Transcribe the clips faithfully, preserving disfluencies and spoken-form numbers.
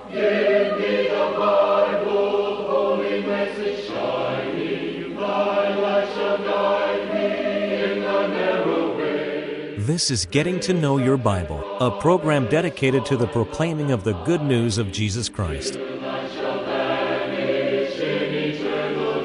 Give me the Bible, holy message shining, thy light shall guide me in the narrow way. This is Getting to Know Your Bible, a program dedicated to the proclaiming of the good news of Jesus Christ. Light shall vanish in eternal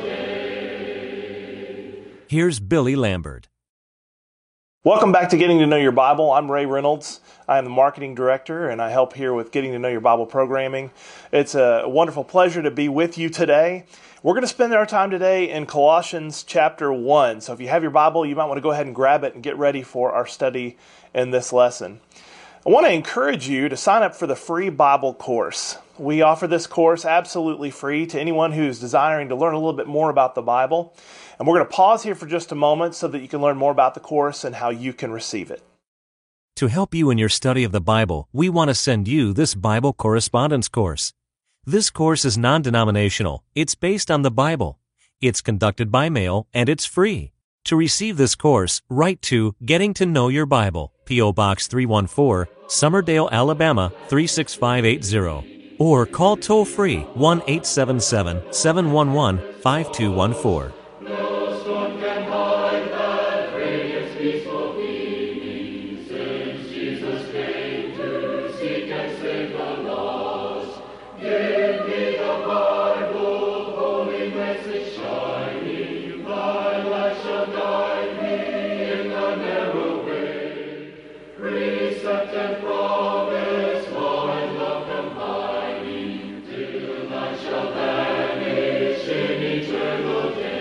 day. Here's Billy Lambert. Welcome back to Getting to Know Your Bible. I'm Ray Reynolds. I am the marketing director, and I help here with Getting to Know Your Bible programming. It's a wonderful pleasure to be with you today. We're going to spend our time today in Colossians chapter one. So if you have your Bible, you might want to go ahead and grab it and get ready for our study in this lesson. I want to encourage you to sign up for the free Bible course. We offer this course absolutely free to anyone who's desiring to learn a little bit more about the Bible. And we're going to pause here for just a moment so that you can learn more about the course and how you can receive it. To help you in your study of the Bible, we want to send you this Bible correspondence course. This course is non-denominational. It's based on the Bible. It's conducted by mail, and it's free. To receive this course, write to Getting to Know Your Bible, P O Box three one four, Summerdale, Alabama three six five eight zero, or call toll-free one eight seven seven, seven one one, five two one four. No storm can hide that radiance peaceful beaming, since Jesus came to seek and save the lost. Give me the Bible, holy message shining, thy light shall guide me in the narrow way. Precept and promise, law and love combining, till light shall vanish in eternal day.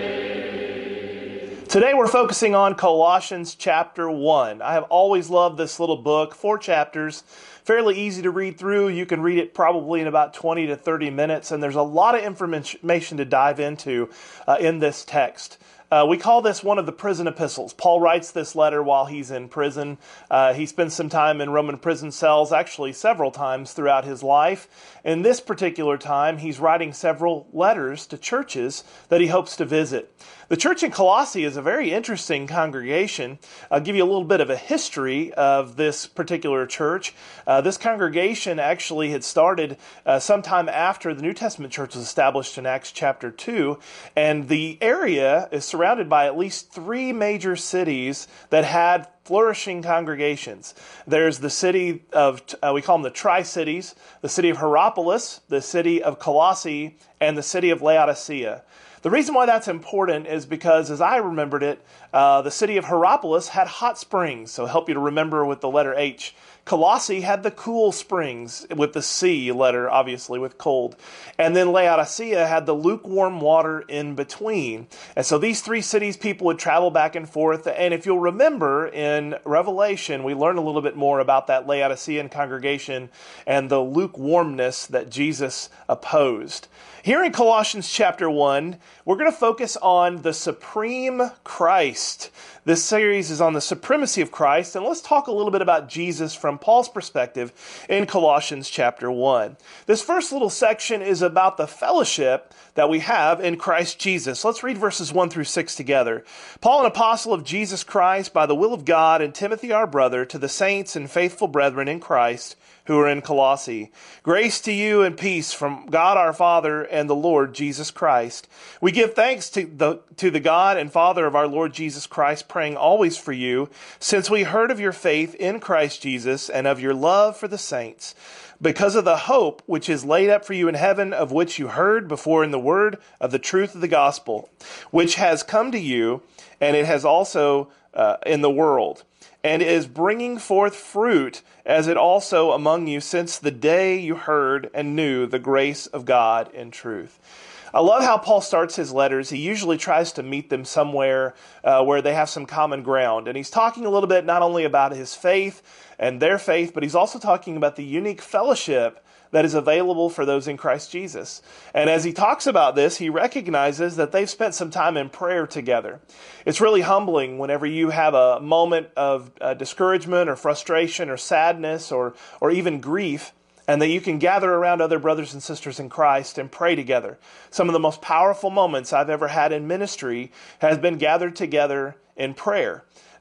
Today we're focusing on Colossians chapter one. I have always loved this little book, four chapters, fairly easy to read through. You can read it probably in about twenty to thirty minutes, and there's a lot of information to dive into uh, in this text. Uh, we call this one of the prison epistles. Paul writes this letter while he's in prison. Uh, he spends some time in Roman prison cells, actually several times throughout his life. In this particular time, he's writing several letters to churches that he hopes to visit. The church in Colossae is a very interesting congregation. I'll give you a little bit of a history of this particular church. Uh, this congregation actually had started uh, sometime after the New Testament church was established in Acts chapter two, and the area is surrounded by at least three major cities that had flourishing congregations. There's the city of, uh, we call them the Tri-Cities, the city of Hierapolis, the city of Colossae, and the city of Laodicea. The reason why that's important is because, as I remembered it, uh, the city of Hierapolis had hot springs, so help you to remember with the letter H. Colossae had the cool springs with the C letter, obviously, with cold. And then Laodicea had the lukewarm water in between. And so these three cities, people would travel back and forth. And if you'll remember, in Revelation, we learn a little bit more about that Laodicean congregation and the lukewarmness that Jesus opposed. Here in Colossians chapter one, we're going to focus on the supreme Christ. This series is on the supremacy of Christ, and let's talk a little bit about Jesus from Paul's perspective in Colossians chapter one. This first little section is about the fellowship that we have in Christ Jesus. Let's read verses one through six together. Paul, an apostle of Jesus Christ, by the will of God, and Timothy our brother, to the saints and faithful brethren in Christ, who are in Colossae. Grace to you and peace from God our Father and the Lord Jesus Christ. We give thanks to the, to the God and Father of our Lord Jesus Christ, praying always for you, since we heard of your faith in Christ Jesus and of your love for the saints, because of the hope which is laid up for you in heaven, of which you heard before in the word of the truth of the gospel, which has come to you, and it has also uh, in the world, and is bringing forth fruit, as it also among you since the day you heard and knew the grace of God in truth. I love how Paul starts his letters. He usually tries to meet them somewhere uh, where they have some common ground. And he's talking a little bit not only about his faith and their faith, but he's also talking about the unique fellowship that is available for those in Christ Jesus. And as he talks about this, he recognizes that they've spent some time in prayer together. It's really humbling whenever you have a moment of uh, discouragement or frustration or sadness or, or even grief, and that you can gather around other brothers and sisters in Christ and pray together. Some of the most powerful moments I've ever had in ministry has been gathered together in prayer.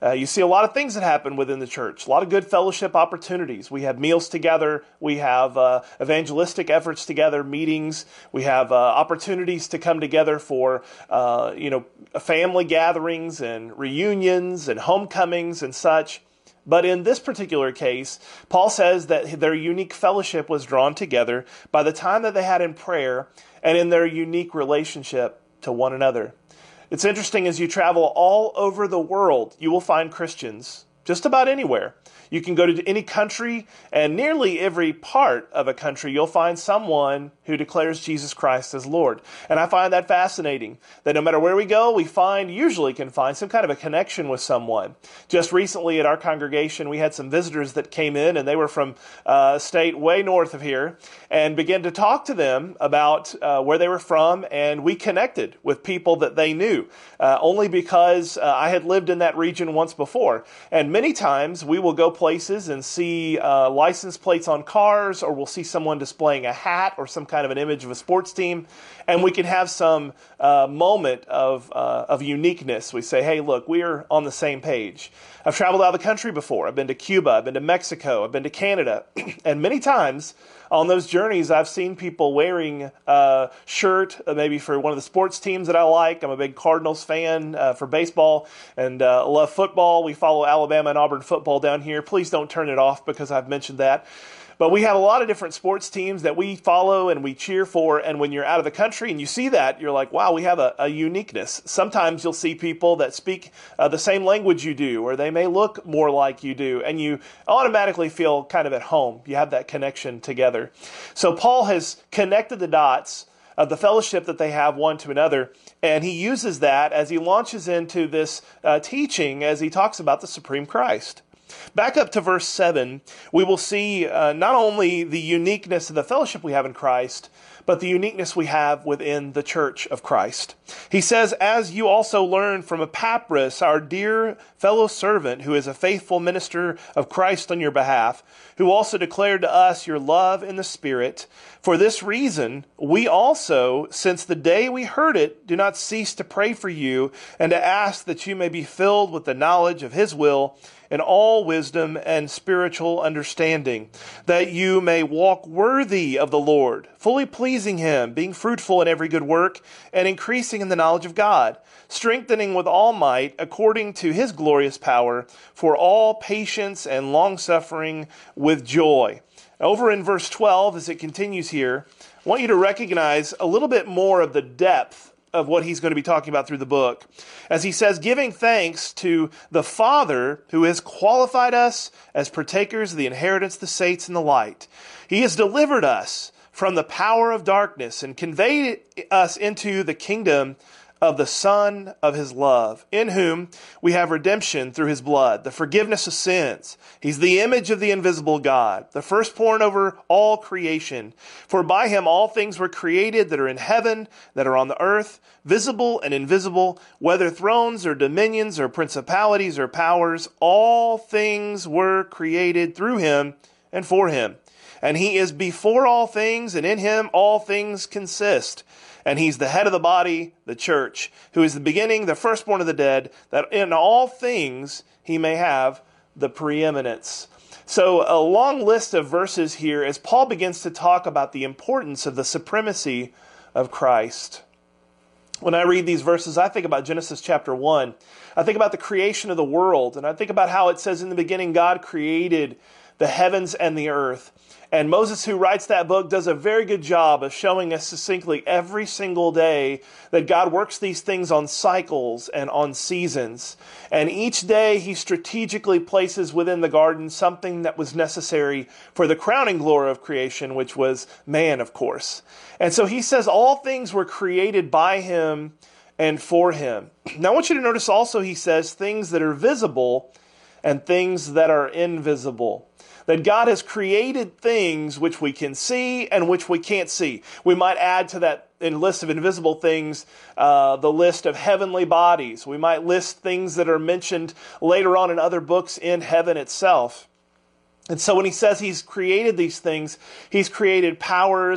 Uh, you see a lot of things that happen within the church, a lot of good fellowship opportunities. We have meals together. We have uh, evangelistic efforts together, meetings. We have uh, opportunities to come together for, uh, you know, family gatherings and reunions and homecomings and such. But in this particular case, Paul says that their unique fellowship was drawn together by the time that they had in prayer and in their unique relationship to one another. It's interesting, as you travel all over the world, you will find Christians just about anywhere. You can go to any country, and nearly every part of a country, you'll find someone who declares Jesus Christ as Lord. And I find that fascinating, that no matter where we go, we find, usually can find some kind of a connection with someone. Just recently at our congregation, we had some visitors that came in, and they were from uh, a state way north of here, and began to talk to them about uh, where they were from, and we connected with people that they knew, uh, only because uh, I had lived in that region once before. And many times we will go places and see uh, license plates on cars, or we'll see someone displaying a hat or some kind of an image of a sports team, and we can have some uh, moment of uh, of uniqueness. We say, hey, look, we're on the same page. I've traveled out of the country before. I've been to Cuba, I've been to Mexico, I've been to Canada, and many times on those journeys, I've seen people wearing a shirt, uh, maybe for one of the sports teams that I like. I'm a big Cardinals fan uh, for baseball, and uh, love football. We follow Alabama and Auburn football down here. Please don't turn it off because I've mentioned that. But we have a lot of different sports teams that we follow and we cheer for, and when you're out of the country and you see that, you're like, wow, we have a, a uniqueness. Sometimes you'll see people that speak uh, the same language you do, or they may look more like you do, and you automatically feel kind of at home. You have that connection together. So Paul has connected the dots of the fellowship that they have one to another, and he uses that as he launches into this uh, teaching as he talks about the supreme Christ. Back up to verse seven, we will see uh, not only the uniqueness of the fellowship we have in Christ, but the uniqueness we have within the church of Christ. He says, as you also learned from Epaphras, our dear fellow servant, who is a faithful minister of Christ on your behalf, who also declared to us your love in the Spirit. For this reason, we also, since the day we heard it, do not cease to pray for you and to ask that you may be filled with the knowledge of His will in all wisdom and spiritual understanding, that you may walk worthy of the Lord, fully pleasing Him, being fruitful in every good work, and increasing in the knowledge of God, strengthening with all might, according to His glorious power, for all patience and long-suffering with joy. Over in verse twelve, as it continues here, I want you to recognize a little bit more of the depth of what he's going to be talking about through the book. As he says, giving thanks to the Father who has qualified us as partakers of the inheritance of the saints in the light. He has delivered us from the power of darkness and conveyed us into the kingdom of the Son of His love, in whom we have redemption through His blood, the forgiveness of sins. He's the image of the invisible God, the firstborn over all creation. For by Him all things were created that are in heaven, that are on the earth, visible and invisible, whether thrones or dominions or principalities or powers, all things were created through Him and for Him. And He is before all things, and in Him all things consist. And He's the head of the body, the church, who is the beginning, the firstborn of the dead, that in all things He may have the preeminence. So a long list of verses here as Paul begins to talk about the importance of the supremacy of Christ. When I read these verses, I think about Genesis chapter one. I think about the creation of the world, and I think about how it says in the beginning God created the heavens and the earth. And Moses, who writes that book, does a very good job of showing us succinctly every single day that God works these things on cycles and on seasons. And each day He strategically places within the garden something that was necessary for the crowning glory of creation, which was man, of course. And so He says all things were created by Him and for Him. Now I want you to notice also He says things that are visible and things that are invisible. That God has created things which we can see and which we can't see. We might add to that in list of invisible things uh, the list of heavenly bodies. We might list things that are mentioned later on in other books in heaven itself. And so when He says He's created these things, He's created powers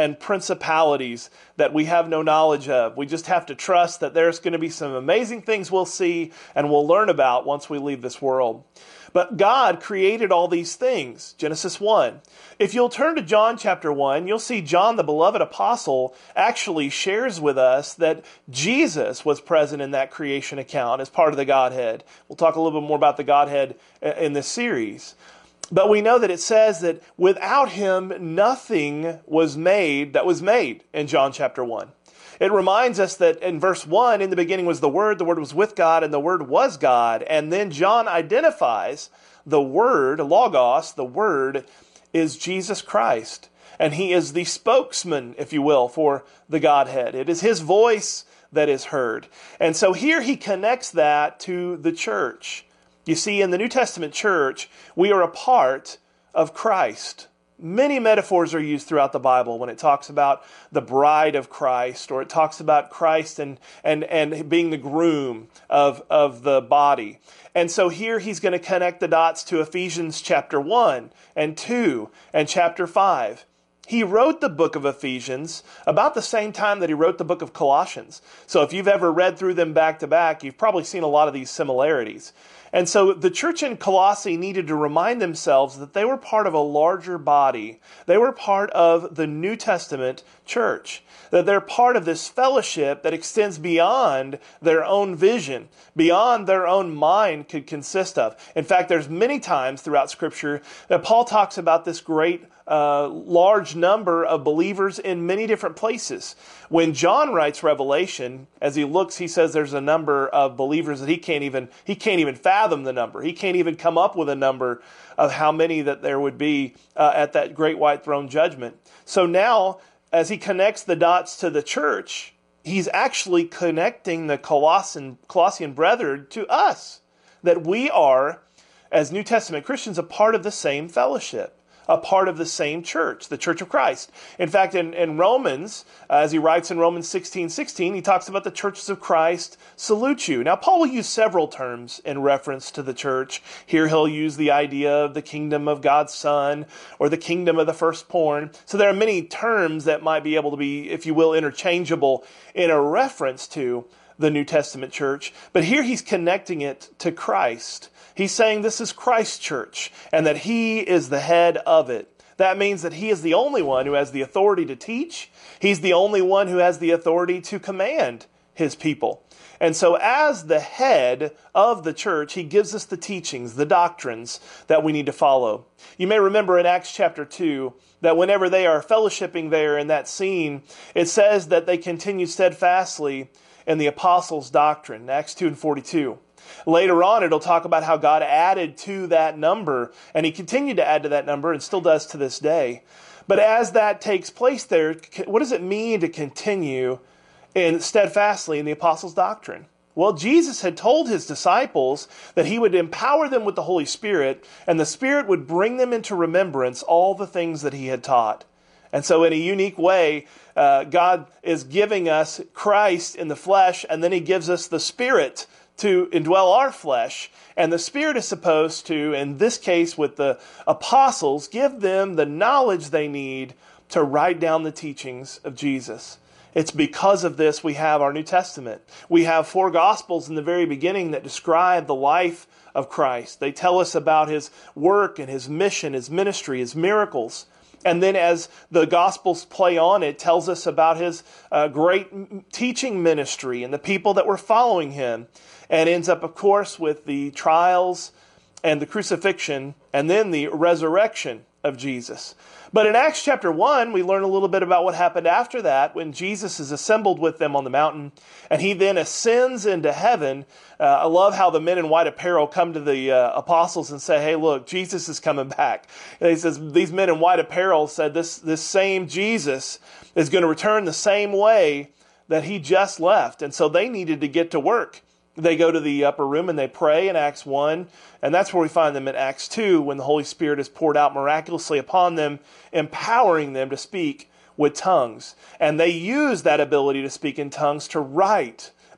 and principalities that we have no knowledge of. We just have to trust that there's going to be some amazing things we'll see and we'll learn about once we leave this world. But God created all these things, Genesis one. If you'll turn to John chapter one, you'll see John, the beloved apostle, actually shares with us that Jesus was present in that creation account as part of the Godhead. We'll talk a little bit more about the Godhead in this series. But we know that it says that without him, nothing was made that was made in John chapter one. It reminds us that in verse one, in the beginning was the Word, the Word was with God, and the Word was God. And then John identifies the Word, Logos, the Word, is Jesus Christ. And he is the spokesman, if you will, for the Godhead. It is his voice that is heard. And so here he connects that to the church. You see, in the New Testament church, we are a part of Christ. Many metaphors are used throughout the Bible when it talks about the bride of Christ, or it talks about Christ and and, and being the groom of, of the body. And so here he's going to connect the dots to Ephesians chapter one and two and chapter five. He wrote the book of Ephesians about the same time that he wrote the book of Colossians. So if you've ever read through them back to back, you've probably seen a lot of these similarities. And so the church in Colossae needed to remind themselves that they were part of a larger body. They were part of the New Testament church. That they're part of this fellowship that extends beyond their own vision, beyond their own mind could consist of. In fact, there's many times throughout Scripture that Paul talks about this great uh, large number of believers in many different places. When John writes Revelation, as he looks, he says there's a number of believers that he can't even he can't even fathom the number. He can't even come up with a number of how many that there would be uh, at that great white throne judgment. So now, as he connects the dots to the church, he's actually connecting the Colossian, Colossian brethren to us. That we are, as New Testament Christians, a part of the same fellowship, a part of the same church, the Church of Christ. In fact, in, in Romans, uh, as he writes in Romans sixteen sixteen, he talks about the churches of Christ salute you. Now, Paul will use several terms in reference to the church. Here he'll use the idea of the kingdom of God's Son or the kingdom of the firstborn. So there are many terms that might be able to be, if you will, interchangeable in a reference to the New Testament church. But here he's connecting it to Christ. He's saying this is Christ's church and that he is the head of it. That means that he is the only one who has the authority to teach. He's the only one who has the authority to command his people. And so as the head of the church, he gives us the teachings, the doctrines that we need to follow. You may remember in Acts chapter two that whenever they are fellowshipping there in that scene, it says that they continue steadfastly in the apostles' doctrine, Acts two and forty-two. Later on, it'll talk about how God added to that number, and he continued to add to that number and still does to this day. But as that takes place there, what does it mean to continue in steadfastly in the apostles' doctrine? Well, Jesus had told his disciples that he would empower them with the Holy Spirit, and the Spirit would bring them into remembrance all the things that he had taught. And so in a unique way, uh, God is giving us Christ in the flesh, and then he gives us the Spirit to indwell our flesh. And the Spirit is supposed to, in this case with the apostles, give them the knowledge they need to write down the teachings of Jesus. It's because of this we have our New Testament. We have four Gospels in the very beginning that describe the life of Christ. They tell us about his work and his mission, his ministry, his miracles. And then as the Gospels play on, it tells us about his uh, great teaching ministry and the people that were following him. And ends up, of course, with the trials and the crucifixion and then the resurrection of Jesus. But in Acts chapter one, we learn a little bit about what happened after that when Jesus is assembled with them on the mountain and he then ascends into heaven. Uh, I love how the men in white apparel come to the uh, apostles and say, hey, look, Jesus is coming back. And he says, these men in white apparel said this, this same Jesus is going to return the same way that he just left. And so they needed to get to work. They go to the upper room and they pray in Acts one, and that's where we find them in Acts two when the Holy Spirit is poured out miraculously upon them, empowering them to speak with tongues. And they use that ability to speak in tongues to write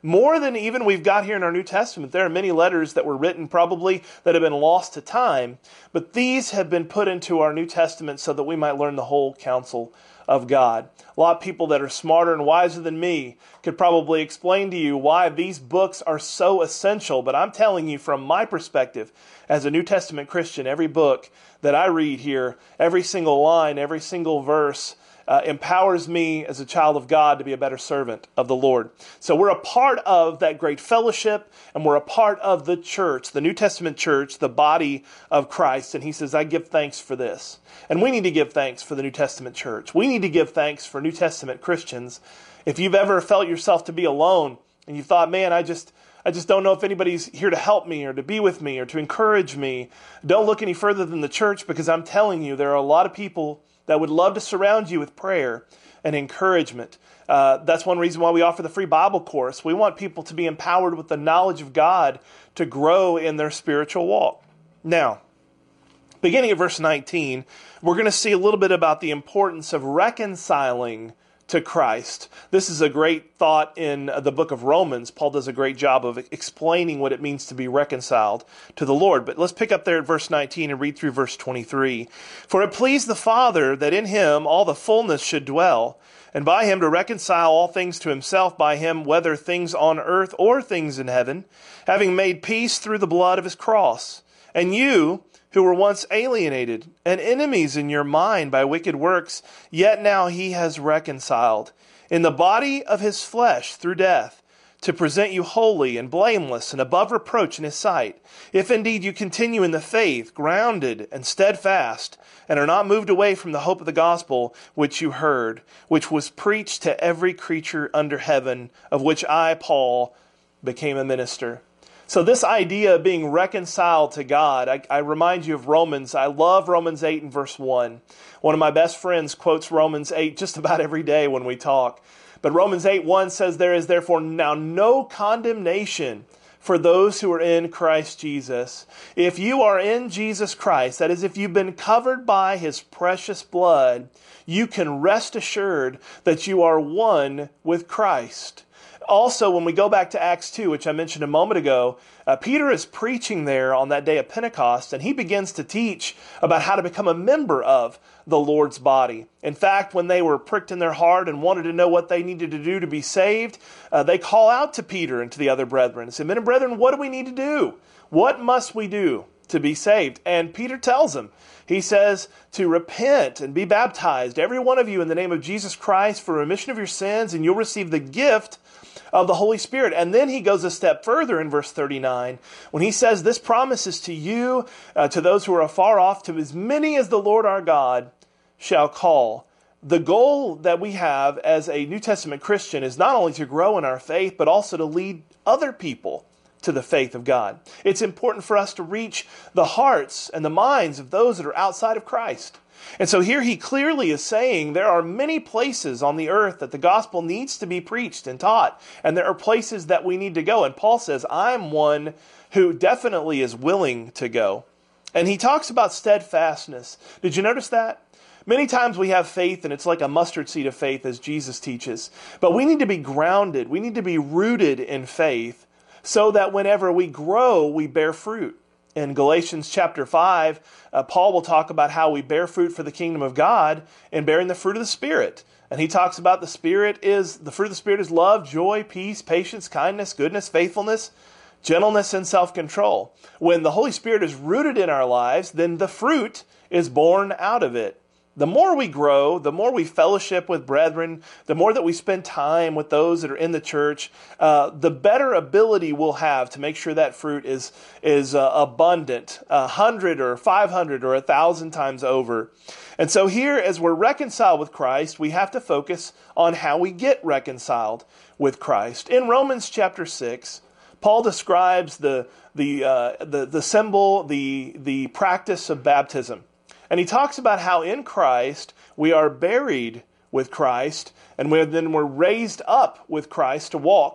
more than even we've got here in our New Testament. There are many letters that were written probably that have been lost to time, but these have been put into our New Testament so that we might learn the whole counsel of God. A lot of people that are smarter and wiser than me could probably explain to you why these books are so essential, but I'm telling you from my perspective as a New Testament Christian, every book that I read here, every single line, every single verse, Uh, empowers me as a child of God to be a better servant of the Lord. So we're a part of that great fellowship, and we're a part of the church, the New Testament church, the body of Christ. And he says, I give thanks for this. And we need to give thanks for the New Testament church. We need to give thanks for New Testament Christians. If you've ever felt yourself to be alone, and you thought, man, I just... I just don't know if anybody's here to help me or to be with me or to encourage me, don't look any further than the church, because I'm telling you, there are a lot of people that would love to surround you with prayer and encouragement. Uh, that's one reason why we offer the free Bible course. We want people to be empowered with the knowledge of God to grow in their spiritual walk. Now, beginning at verse nineteen, we're going to see a little bit about the importance of reconciling to Christ. This is a great thought in the book of Romans. Paul does a great job of explaining what it means to be reconciled to the Lord. But let's pick up there at verse nineteen and read through verse twenty-three. For it pleased the Father that in him all the fullness should dwell, and by him to reconcile all things to himself, by him whether things on earth or things in heaven, having made peace through the blood of his cross. And you, who were once alienated and enemies in your mind by wicked works, yet now he has reconciled in the body of his flesh through death, to present you holy and blameless and above reproach in his sight, if indeed you continue in the faith, grounded and steadfast, and are not moved away from the hope of the gospel which you heard, which was preached to every creature under heaven, of which I, Paul, became a minister. So this idea of being reconciled to God, I, I remind you of Romans. I love Romans eight and verse one. One of my best friends quotes Romans eight just about every day when we talk. But Romans eight one says, there is therefore now no condemnation for those who are in Christ Jesus. If you are in Jesus Christ, that is, if you've been covered by his precious blood, you can rest assured that you are one with Christ. Also, when we go back to Acts two, which I mentioned a moment ago, uh, Peter is preaching there on that day of Pentecost, and he begins to teach about how to become a member of the Lord's body. In fact, when they were pricked in their heart and wanted to know what they needed to do to be saved, uh, they call out to Peter and to the other brethren and say, men and brethren, what do we need to do? What must we do to be saved? And Peter tells them, he says to repent and be baptized, every one of you, in the name of Jesus Christ for remission of your sins, and you'll receive the gift of the Holy Spirit. And then he goes a step further in verse thirty-nine when he says, this promise is to you, uh, to those who are afar off, to as many as the Lord our God shall call. The goal that we have as a New Testament Christian is not only to grow in our faith, but also to lead other people to the faith of God. It's important for us to reach the hearts and the minds of those that are outside of Christ. And so here he clearly is saying there are many places on the earth that the gospel needs to be preached and taught. And there are places that we need to go. And Paul says, I'm one who definitely is willing to go. And he talks about steadfastness. Did you notice that? Many times we have faith and it's like a mustard seed of faith, as Jesus teaches. But we need to be grounded. We need to be rooted in faith so that whenever we grow, we bear fruit. In Galatians chapter five, uh, Paul will talk about how we bear fruit for the kingdom of God and bearing the fruit of the Spirit. And he talks about the Spirit is, the fruit of the Spirit is love, joy, peace, patience, kindness, goodness, faithfulness, gentleness, and self-control. When the Holy Spirit is rooted in our lives, then the fruit is born out of it. The more we grow, the more we fellowship with brethren, the more that we spend time with those that are in the church, uh, the better ability we'll have to make sure that fruit is is uh, abundant, a hundred or five hundred or a thousand times over. And so here, as we're reconciled with Christ, we have to focus on how we get reconciled with Christ. In Romans chapter six, Paul describes the the uh, the the symbol, the the practice of baptism. And he talks about how in Christ we are buried with Christ, and we're, then we're raised up with Christ to walk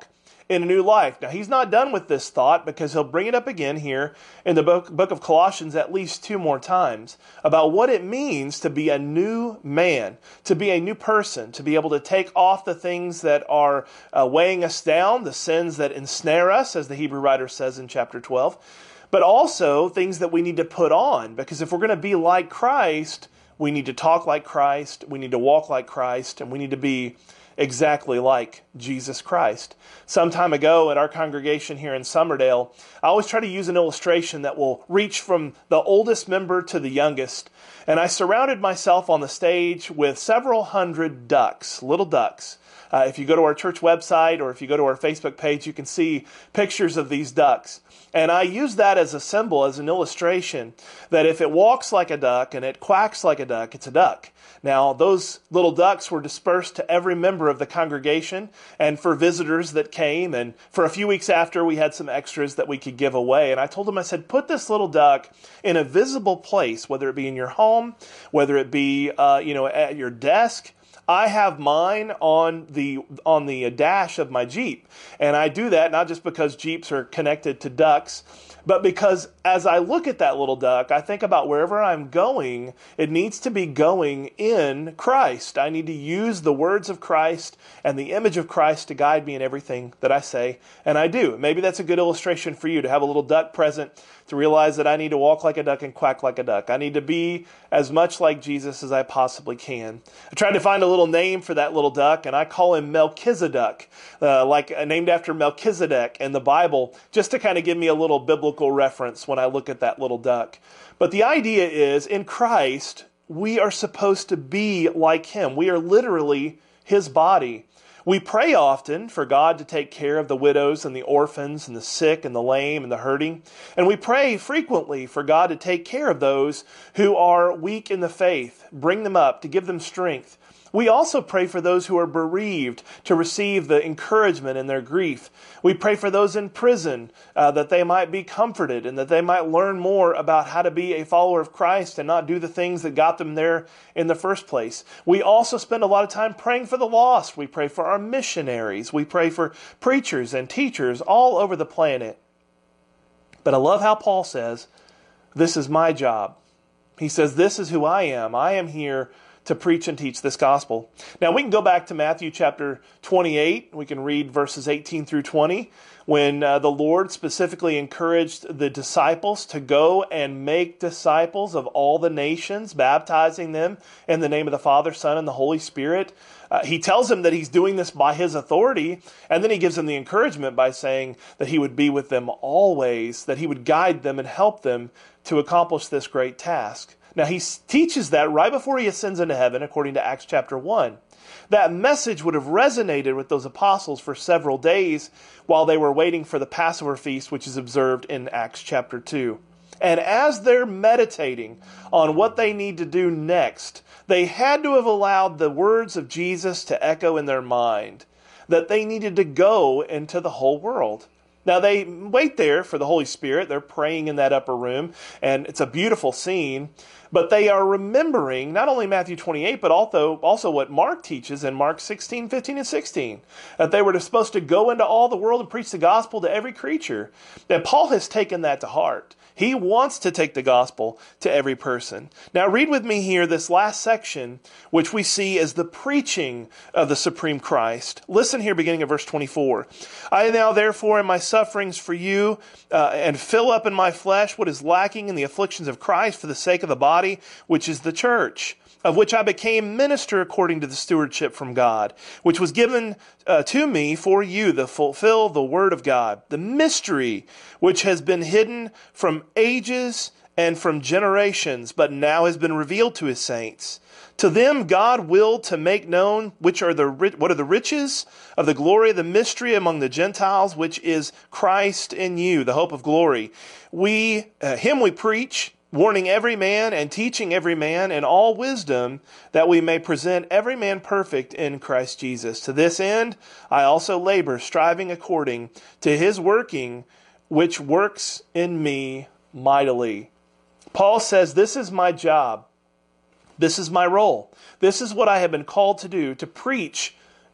in a new life. Now, he's not done with this thought because he'll bring it up again here in the book, book of Colossians at least two more times about what it means to be a new man, to be a new person, to be able to take off the things that are uh, weighing us down, the sins that ensnare us, as the Hebrew writer says in chapter twelve, but also things that we need to put on, because if we're going to be like Christ, we need to talk like Christ, we need to walk like Christ, and we need to be exactly like Jesus Christ. Some time ago at our congregation here in Summerdale, I always try to use an illustration that will reach from the oldest member to the youngest. And I surrounded myself on the stage with several hundred ducks, little ducks. Uh, if you go to our church website or if you go to our Facebook page, you can see pictures of these ducks. And I use that as a symbol, as an illustration, that if it walks like a duck and it quacks like a duck, it's a duck. Now, those little ducks were dispersed to every member of the congregation and for visitors that came. And for a few weeks after, we had some extras that we could give away. And I told them, I said, put this little duck in a visible place, whether it be in your home, whether it be uh, you know, at your desk. I have mine on the on the dash of my Jeep. And I do that not just because Jeeps are connected to ducks, but because as I look at that little duck, I think about wherever I'm going, it needs to be going in Christ. I need to use the words of Christ and the image of Christ to guide me in everything that I say, and I do. Maybe that's a good illustration for you, to have a little duck present, to realize that I need to walk like a duck and quack like a duck. I need to be as much like Jesus as I possibly can. I tried to find a little name for that little duck, and I call him Melchizedek, uh, like uh, named after Melchizedek in the Bible, just to kind of give me a little biblical reference when I look at that little duck. But the idea is, in Christ, we are supposed to be like him. We are literally his body. We pray often for God to take care of the widows and the orphans and the sick and the lame and the hurting. And we pray frequently for God to take care of those who are weak in the faith, bring them up, to give them strength. We also pray for those who are bereaved to receive the encouragement in their grief. We pray for those in prison uh, that they might be comforted and that they might learn more about how to be a follower of Christ and not do the things that got them there in the first place. We also spend a lot of time praying for the lost. We pray for our missionaries. We pray for preachers and teachers all over the planet. But I love how Paul says, this is my job. He says, this is who I am. I am here to preach and teach this gospel. Now we can go back to Matthew chapter twenty-eight. We can read verses eighteen through twenty, when uh, the Lord specifically encouraged the disciples to go and make disciples of all the nations, baptizing them in the name of the Father, Son, and the Holy Spirit. Uh, he tells them that he's doing this by his authority, and then he gives them the encouragement by saying that he would be with them always, that he would guide them and help them to accomplish this great task. Now, he teaches that right before he ascends into heaven, according to Acts chapter one. That message would have resonated with those apostles for several days while they were waiting for the Passover feast, which is observed in Acts chapter two. And as they're meditating on what they need to do next, they had to have allowed the words of Jesus to echo in their mind, that they needed to go into the whole world. Now, they wait there for the Holy Spirit. They're praying in that upper room, and it's a beautiful scene. But they are remembering not only Matthew twenty-eight, but also, also what Mark teaches in Mark sixteen, fifteen, and sixteen, that they were supposed to go into all the world and preach the gospel to every creature. And Paul has taken that to heart. He wants to take the gospel to every person. Now read with me here this last section, which we see as the preaching of the supreme Christ. Listen here, beginning of verse twenty-four. I now therefore in my sufferings for you, uh, and fill up in my flesh what is lacking in the afflictions of Christ for the sake of the body, which is the church, of which I became minister according to the stewardship from God, which was given uh, to me for you to fulfill the word of God, the mystery which has been hidden from ages and from generations, but now has been revealed to his saints. To them God willed to make known which are the what are the riches of the glory of the mystery among the Gentiles, which is Christ in you, the hope of glory. We uh, him we preach, warning every man and teaching every man in all wisdom, that we may present every man perfect in Christ Jesus. To this end I also labor, striving according to his working, which works in me mightily. Paul says, this is my job. This is my role. This is what I have been called to do, to preach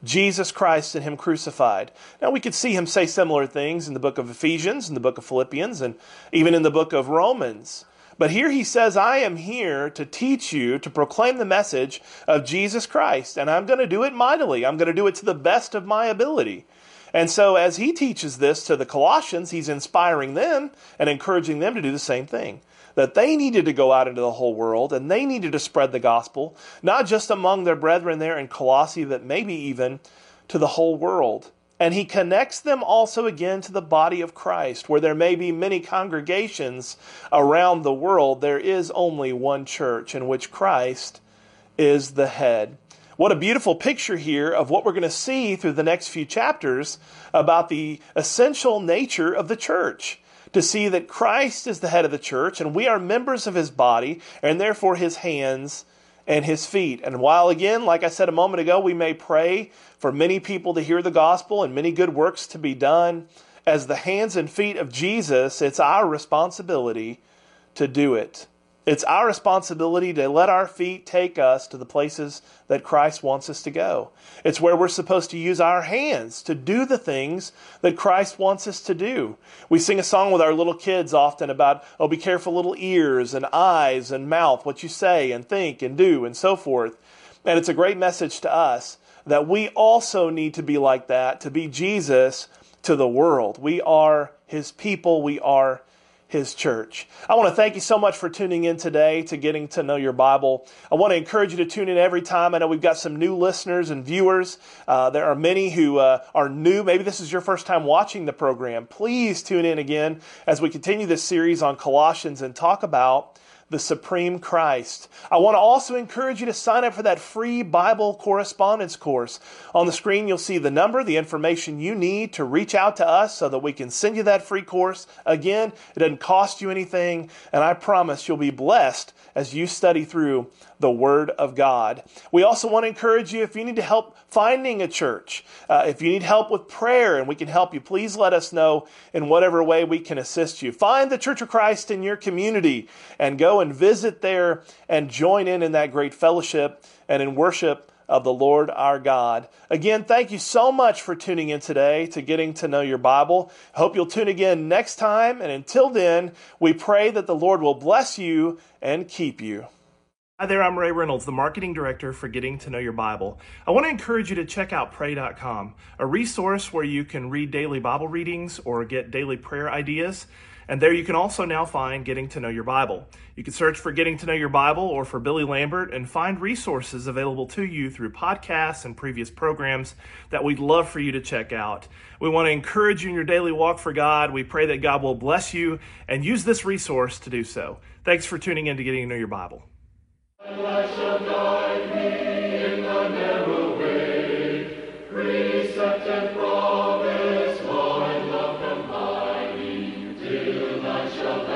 Jesus Christ and Him crucified. Now we could see Him say similar things in the book of Ephesians, in the book of Philippians, and even in the book of Romans. But here He says, I am here to teach you, to proclaim the message of Jesus Christ, and I'm going to do it mightily. I'm going to do it to the best of my ability. And so as He teaches this to the Colossians, He's inspiring them and encouraging them to do the same thing. That they needed to go out into the whole world and they needed to spread the gospel, not just among their brethren there in Colossae, but maybe even to the whole world. And He connects them also again to the body of Christ, where there may be many congregations around the world. There is only one church in which Christ is the head. What a beautiful picture here of what we're going to see through the next few chapters about the essential nature of the church. To see that Christ is the head of the church and we are members of His body and therefore His hands and His feet. And while again, like I said a moment ago, we may pray for many people to hear the gospel and many good works to be done, as the hands and feet of Jesus, it's our responsibility to do it. It's our responsibility to let our feet take us to the places that Christ wants us to go. It's where we're supposed to use our hands to do the things that Christ wants us to do. We sing a song with our little kids often about, oh, be careful little ears and eyes and mouth, what you say and think and do and so forth. And it's a great message to us that we also need to be like that, to be Jesus to the world. We are His people. We are His church. I want to thank you so much for tuning in today to Getting to Know Your Bible. I want to encourage you to tune in every time. I know we've got some new listeners and viewers. Uh, there are many who uh, are new. Maybe this is your first time watching the program. Please tune in again as we continue this series on Colossians and talk about the supreme Christ. I want to also encourage you to sign up for that free Bible correspondence course. On the screen, you'll see the number, the information you need to reach out to us so that we can send you that free course. Again, it doesn't cost you anything, and I promise you'll be blessed as you study through the Word of God. We also want to encourage you, if you need to help finding a church, uh, if you need help with prayer and we can help you, please let us know in whatever way we can assist you. Find the Church of Christ in your community and go and visit there and join in in that great fellowship and in worship of the Lord our God. Again, thank you so much for tuning in today to Getting to Know Your Bible. Hope you'll tune again next time. And until then, we pray that the Lord will bless you and keep you. Hi there, I'm Ray Reynolds, the Marketing Director for Getting to Know Your Bible. I want to encourage you to check out pray dot com, a resource where you can read daily Bible readings or get daily prayer ideas. And there you can also now find Getting to Know Your Bible. You can search for Getting to Know Your Bible or for Billy Lambert and find resources available to you through podcasts and previous programs that we'd love for you to check out. We want to encourage you in your daily walk for God. We pray that God will bless you and use this resource to do so. Thanks for tuning in to Getting to Know Your Bible. And light shall guide me in the narrow way, precept and promise, law and love combining, till night shall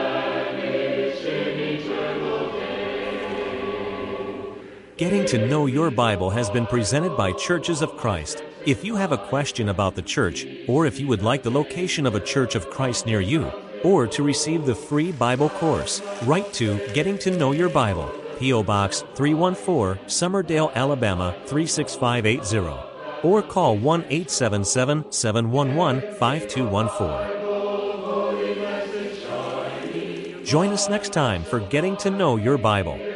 vanish in eternal day. Getting to Know Your Bible has been presented by Churches of Christ. If you have a question about the church, or if you would like the location of a Church of Christ near you, or to receive the free Bible course, write to Getting to Know Your Bible, P O Box three one four, Summerdale, Alabama three six five eight zero, or call one eight seven seven, seven one one, five two one four. Join us next time for Getting to Know Your Bible.